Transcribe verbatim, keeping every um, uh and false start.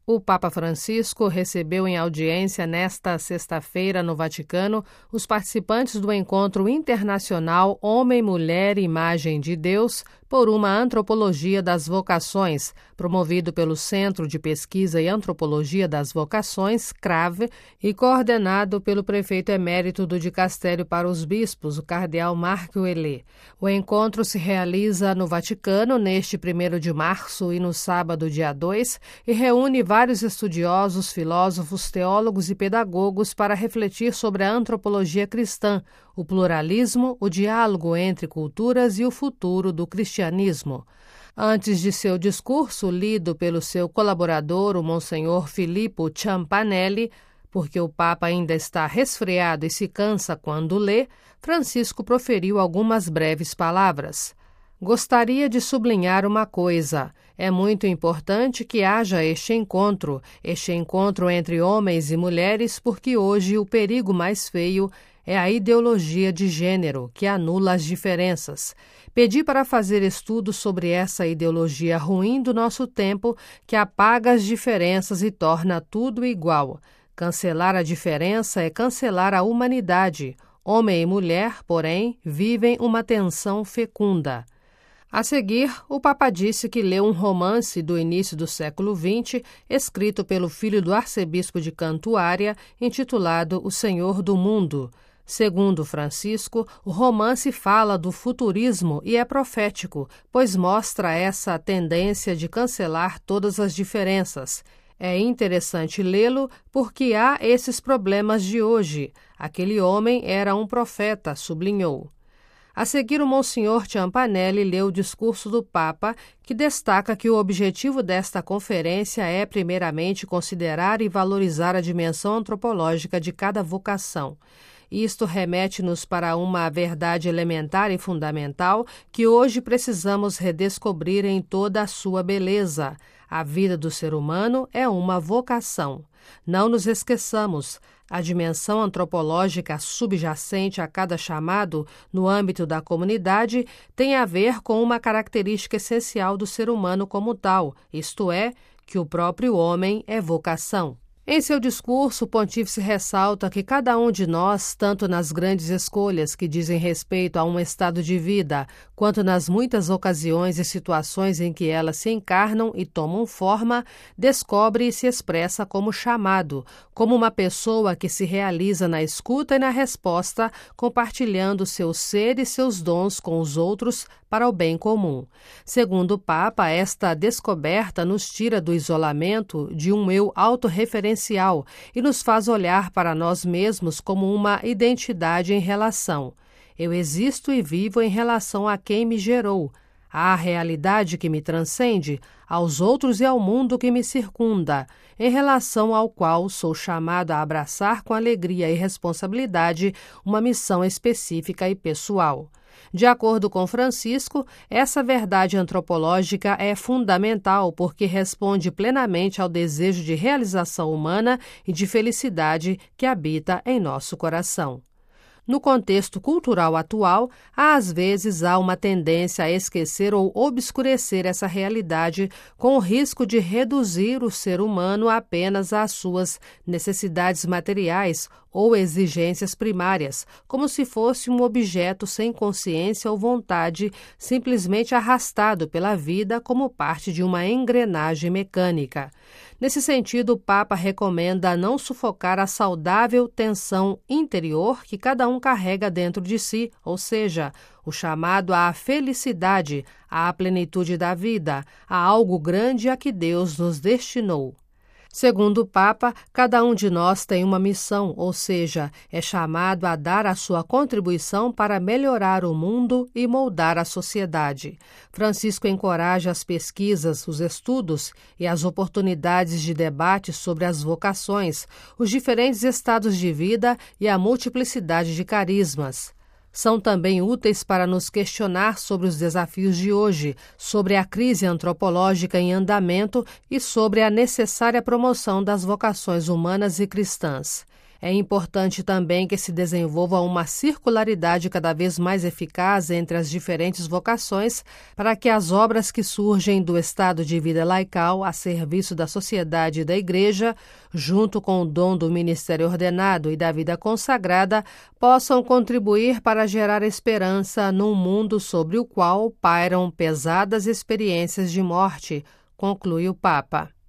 O Papa Francisco recebeu em audiência nesta sexta-feira no Vaticano os participantes do Encontro Internacional Homem-Mulher Imagem de Deus por uma Antropologia das Vocações, promovido pelo Centro de Pesquisa e Antropologia das Vocações, CRAV, e coordenado pelo prefeito emérito do Dicastério para os Bispos, o cardeal Marc Ouellet. O encontro se realiza no Vaticano neste primeiro de março e no sábado, dia dois, e reúne vários estudiosos, filósofos, teólogos e pedagogos para refletir sobre a antropologia cristã, o pluralismo, o diálogo entre culturas e o futuro do cristianismo. Antes de seu discurso, lido pelo seu colaborador, o Monsenhor Filippo Ciampanelli, porque o Papa ainda está resfriado e se cansa quando lê, Francisco proferiu algumas breves palavras. Gostaria de sublinhar uma coisa. É muito importante que haja este encontro, este encontro entre homens e mulheres, porque hoje o perigo mais feio é a ideologia de gênero, que anula as diferenças. Pedi para fazer estudos sobre essa ideologia ruim do nosso tempo, que apaga as diferenças e torna tudo igual. Cancelar a diferença é cancelar a humanidade. Homem e mulher, porém, vivem uma tensão fecunda. A seguir, o Papa disse que leu um romance do início do século vinte, escrito pelo filho do arcebispo de Cantuária, intitulado O Senhor do Mundo. Segundo Francisco, o romance fala do futurismo e é profético, pois mostra essa tendência de cancelar todas as diferenças. É interessante lê-lo porque há esses problemas de hoje. Aquele homem era um profeta, sublinhou. A seguir, o Monsenhor Ciampanelli leu o discurso do Papa, que destaca que o objetivo desta conferência é, primeiramente, considerar e valorizar a dimensão antropológica de cada vocação. Isto remete-nos para uma verdade elementar e fundamental que hoje precisamos redescobrir em toda a sua beleza. A vida do ser humano é uma vocação. Não nos esqueçamos, a dimensão antropológica subjacente a cada chamado no âmbito da comunidade tem a ver com uma característica essencial do ser humano como tal, isto é, que o próprio homem é vocação. Em seu discurso, o pontífice ressalta que cada um de nós, tanto nas grandes escolhas que dizem respeito a um estado de vida, quanto nas muitas ocasiões e situações em que elas se encarnam e tomam forma, descobre e se expressa como chamado, como uma pessoa que se realiza na escuta e na resposta, compartilhando seu ser e seus dons com os outros para o bem comum. Segundo o Papa, esta descoberta nos tira do isolamento de um eu autorreferencial e nos faz olhar para nós mesmos como uma identidade em relação. Eu existo e vivo em relação a quem me gerou, à realidade que me transcende, aos outros e ao mundo que me circunda, em relação ao qual sou chamado a abraçar com alegria e responsabilidade uma missão específica e pessoal. De acordo com Francisco, essa verdade antropológica é fundamental porque responde plenamente ao desejo de realização humana e de felicidade que habita em nosso coração. No contexto cultural atual, às vezes há uma tendência a esquecer ou obscurecer essa realidade com o risco de reduzir o ser humano apenas às suas necessidades materiais ou exigências primárias, como se fosse um objeto sem consciência ou vontade, simplesmente arrastado pela vida como parte de uma engrenagem mecânica. Nesse sentido, o Papa recomenda não sufocar a saudável tensão interior que cada um carrega dentro de si, ou seja, o chamado à felicidade, à plenitude da vida, a algo grande a que Deus nos destinou. Segundo o Papa, cada um de nós tem uma missão, ou seja, é chamado a dar a sua contribuição para melhorar o mundo e moldar a sociedade. Francisco encoraja as pesquisas, os estudos e as oportunidades de debate sobre as vocações, os diferentes estados de vida e a multiplicidade de carismas. São também úteis para nos questionar sobre os desafios de hoje, sobre a crise antropológica em andamento e sobre a necessária promoção das vocações humanas e cristãs. É importante também que se desenvolva uma circularidade cada vez mais eficaz entre as diferentes vocações para que as obras que surgem do estado de vida laical a serviço da sociedade e da Igreja, junto com o dom do ministério ordenado e da vida consagrada, possam contribuir para gerar esperança num mundo sobre o qual pairam pesadas experiências de morte, conclui o Papa.